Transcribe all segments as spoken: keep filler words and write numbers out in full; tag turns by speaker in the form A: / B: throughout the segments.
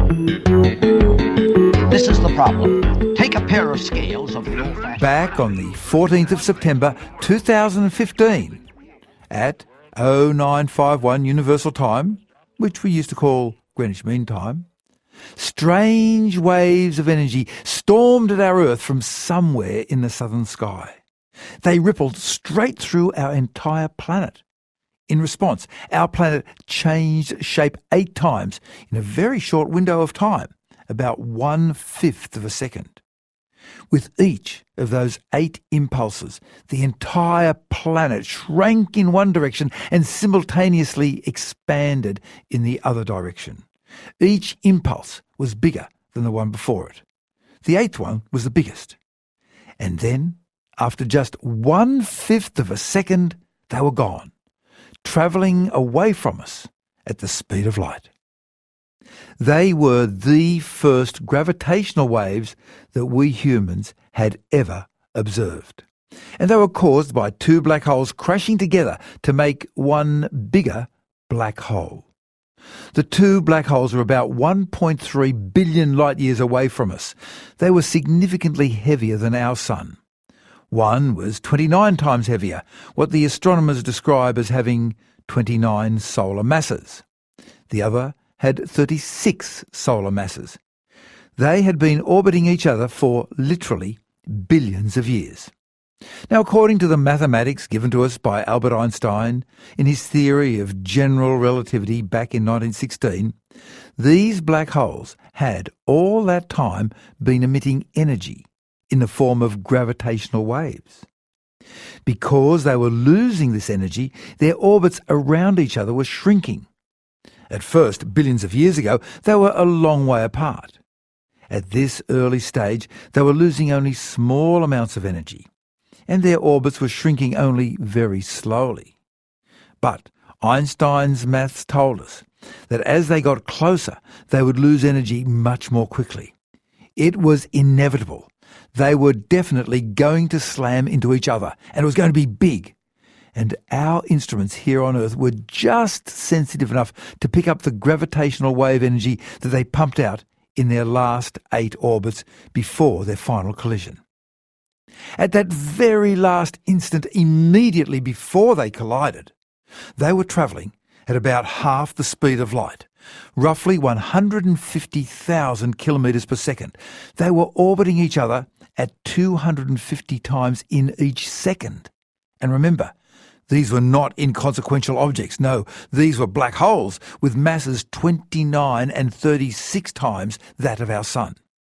A: This is the problem. Take a pair of scales of the old-fashioned...
B: Back on the fourteenth of September two thousand fifteen, at oh nine fifty-one Universal Time, which we used to call Greenwich Mean Time, strange waves of energy stormed at our Earth from somewhere in the southern sky. They rippled straight through our entire planet. In response, our planet changed shape eight times in a very short window of time, about one-fifth of a second. With each of those eight impulses, the entire planet shrank in one direction and simultaneously expanded in the other direction. Each impulse was bigger than the one before it. The eighth one was the biggest. And then, after just one-fifth of a second, they were gone, travelling away from us at the speed of light. They were the first gravitational waves that we humans had ever observed. And they were caused by two black holes crashing together to make one bigger black hole. The two black holes were about one point three billion light-years away from us. They were significantly heavier than our Sun. One was twenty-nine times heavier, what the astronomers describe as having twenty-nine solar masses. The other had thirty-six solar masses. They had been orbiting each other for literally billions of years. Now, according to the mathematics given to us by Albert Einstein in his theory of general relativity back in nineteen sixteen, these black holes had all that time been emitting energy in the form of gravitational waves. Because they were losing this energy, their orbits around each other were shrinking. At first, billions of years ago, they were a long way apart. At this early stage, they were losing only small amounts of energy, and their orbits were shrinking only very slowly. But Einstein's maths told us that as they got closer, they would lose energy much more quickly. It was inevitable. They were definitely going to slam into each other, and it was going to be big. And our instruments here on Earth were just sensitive enough to pick up the gravitational wave energy that they pumped out in their last eight orbits before their final collision. At that very last instant, immediately before they collided, they were travelling at about half the speed of light, roughly one hundred fifty thousand kilometres per second. They were orbiting each other at two hundred fifty times in each second. And remember, these were not inconsequential objects. No, these were black holes with masses twenty-nine and thirty-six times that of our Sun.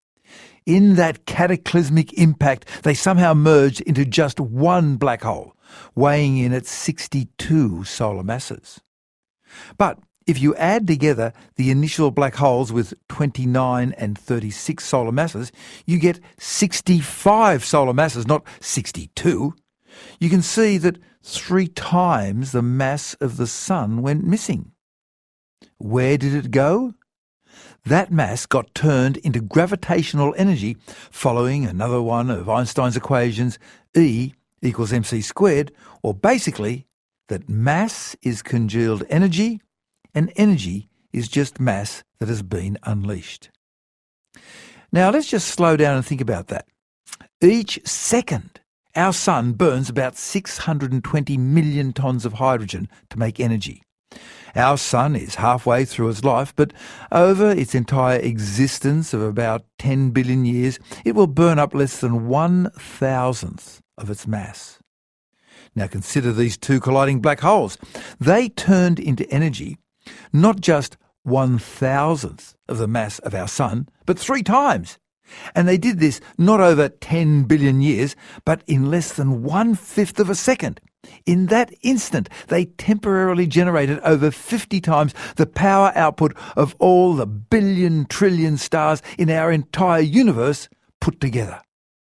B: In that cataclysmic impact, they somehow merged into just one black hole, weighing in at sixty-two solar masses. But if you add together the initial black holes with twenty-nine and thirty-six solar masses, you get sixty-five solar masses, not sixty-two. You can see that three times the mass of the Sun went missing. Where did it go? That mass got turned into gravitational energy following another one of Einstein's equations, E equals mc squared, or basically that mass is congealed energy and energy is just mass that has been unleashed. Now let's just slow down and think about that. Each second, our Sun burns about six hundred twenty million tonnes of hydrogen to make energy. Our Sun is halfway through its life, but over its entire existence of about ten billion years, it will burn up less than one thousandth of its mass. Now consider these two colliding black holes. They turned into energy not just one thousandth of the mass of our Sun, but three times. And they did this not over ten billion years, but in less than one-fifth of a second. In that instant, they temporarily generated over fifty times the power output of all the billion trillion stars in our entire universe put together.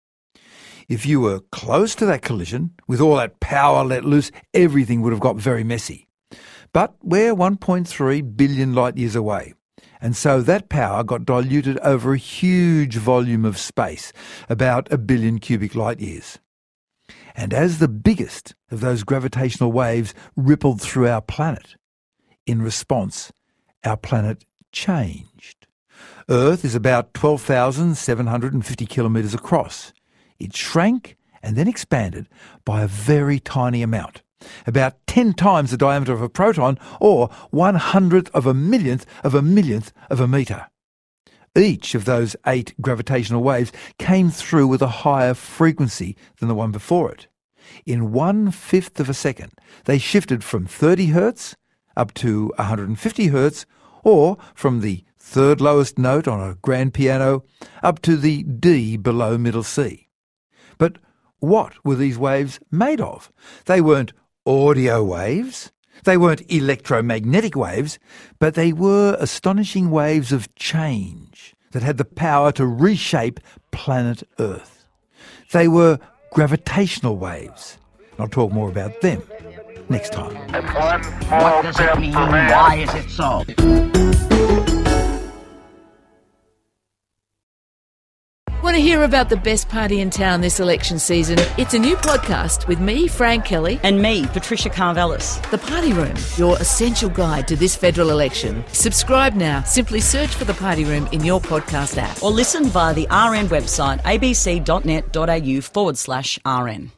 B: If you were close to that collision, with all that power let loose, everything would have got very messy. But we're one point three billion light-years away. And so that power got diluted over a huge volume of space, about a billion cubic light-years. And as the biggest of those gravitational waves rippled through our planet, in response, our planet changed. Earth is about twelve thousand seven hundred fifty kilometres across. It shrank and then expanded by a very tiny amount, about ten times the diameter of a proton, or one hundredth of a millionth of a millionth of a metre. Each of those eight gravitational waves came through with a higher frequency than the one before it. In one-fifth of a second, they shifted from thirty hertz up to one hundred fifty hertz, or from the third lowest note on a grand piano up to the D below middle C. But what were these waves made of? They weren't audio waves, they weren't electromagnetic waves, but they were astonishing waves of change that had the power to reshape planet Earth. They were gravitational waves. I'll talk more about them next time.
A: What does it mean? Why is it so?
C: Want to hear about the best party in town this election season? It's a new podcast with me, Fran Kelly.
D: And me, Patricia Carvelis.
C: The Party Room, your essential guide to this federal election. Subscribe now. Simply search for The Party Room in your podcast app.
D: Or listen via the R N website, abc.net.au forward slash RN.